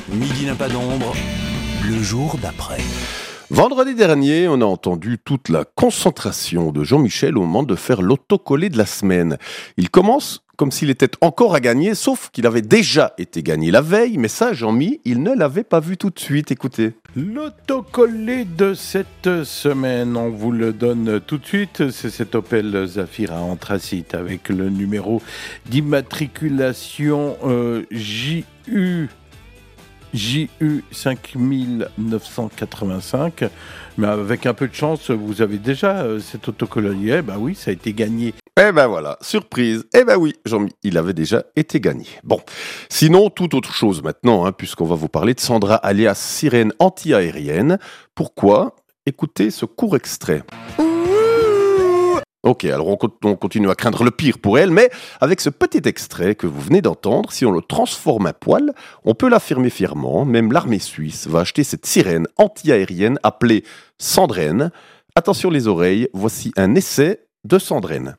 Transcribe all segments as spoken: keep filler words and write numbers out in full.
Midi n'a pas d'ombre, le jour d'après. Vendredi dernier, on a entendu toute la concentration de Jean-Michel au moment de faire l'autocollé de la semaine. Il commence comme s'il était encore à gagner, sauf qu'il avait déjà été gagné la veille, mais ça, Jean-Mi, il ne l'avait pas vu tout de suite. Écoutez. L'autocollé de cette semaine, on vous le donne tout de suite, c'est cet Opel Zafira anthracite avec le numéro d'immatriculation euh, J U J U cinq neuf cent quatre-vingt-cinq, mais avec un peu de chance, vous avez déjà euh, cet autocollier. Eh ben oui, ça a été gagné. Eh ben voilà, surprise. Eh ben oui, Jean-Mi, il avait déjà été gagné. Bon, sinon, toute autre chose maintenant, hein, puisqu'on va vous parler de Sandra alias sirène anti-aérienne. Pourquoi ? Écoutez ce court extrait. Ok, alors on, on continue à craindre le pire pour elle, mais avec ce petit extrait que vous venez d'entendre, si on le transforme à poil, on peut l'affirmer fièrement, même l'armée suisse va acheter cette sirène anti-aérienne appelée Sandrine. Attention les oreilles, voici un essai de Sandrine.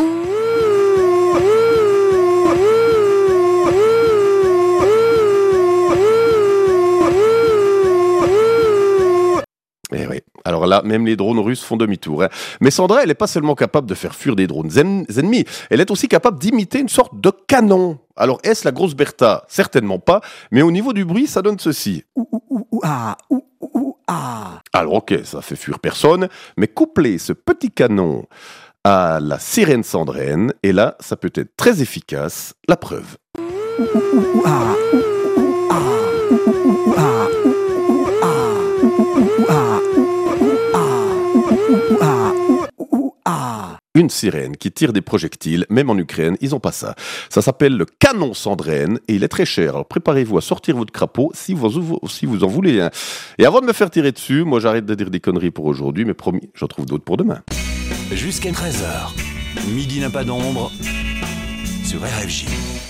Eh oui. Alors là, même les drones russes font demi-tour. Hein. Mais Sandra, elle n'est pas seulement capable de faire fuir des drones ennemis, elle est aussi capable d'imiter une sorte de canon. Alors, est-ce la grosse Bertha ? Certainement pas, mais au niveau du bruit, ça donne ceci. Ouh, ouh, ouh, ouh, ah, ouh, ouh, ouh, ah. Alors ok, ça fait fuir personne, mais coupler ce petit canon à la sirène Sandrine, et là, ça peut être très efficace. La preuve. Ouh, ouh, ouh, ouh, ah, ouh, ouh, ouh, ah, ouh, ouh, ouh, ah, ouh, ouh, ouh, ah, ouh, ouh, ouh, ah, Une sirène qui tire des projectiles, même en Ukraine, ils n'ont pas ça. Ça s'appelle le canon Sandrine et il est très cher. Alors préparez-vous à sortir votre crapaud si vous, si vous en voulez un. Et avant de me faire tirer dessus, moi j'arrête de dire des conneries pour aujourd'hui, mais promis, j'en trouve d'autres pour demain. Jusqu'à treize heures, Midi n'a pas d'ombre sur R F J.